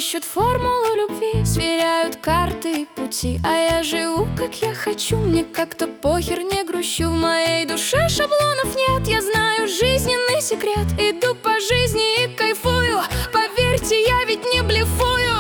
ищут формулу любви, сверяют карты и пути. А я живу, как я хочу, мне как-то похер, не грущу. В моей душе шаблонов нет, я знаю жизненный секрет. Иду по жизни и кайфую, поверьте, я ведь не блефую.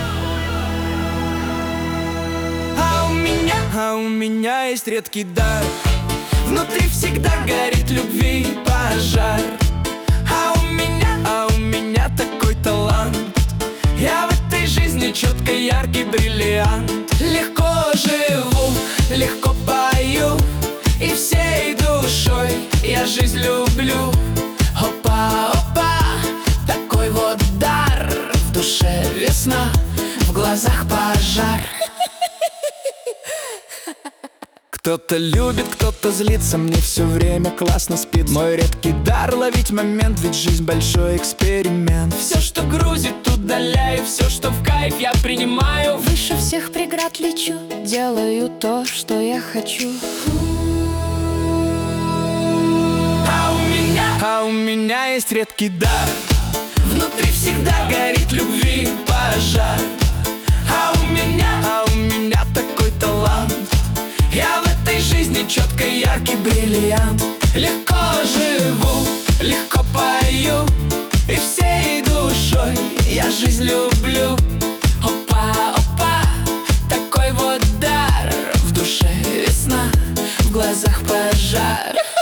А у меня есть редкий дар. Внутри всегда горит любви пожар. А у меня такой талант. Я в этой жизни четко яркий бриллиант. Легко живу, легко пою, и всей душой я жизнь люблю. Опа, опа, такой вот дар. В душе весна, в глазах пожар. Кто-то любит, кто-то злится, мне все время классно спит. Мой редкий дар — ловить момент, ведь жизнь большой эксперимент. Все, что грузит, удаляю, все, что в кайф, я принимаю. Выше всех преград лечу, делаю то, что я хочу. А у меня есть редкий дар. Внутри всегда горит любви пожар. А у меня такой талант. Я в этой жизни четко яркий бриллиант. Легко живу, легко пою, и всей душой я жизнь люблю. Опа, опа, такой вот дар. В душе весна, в глазах пожар.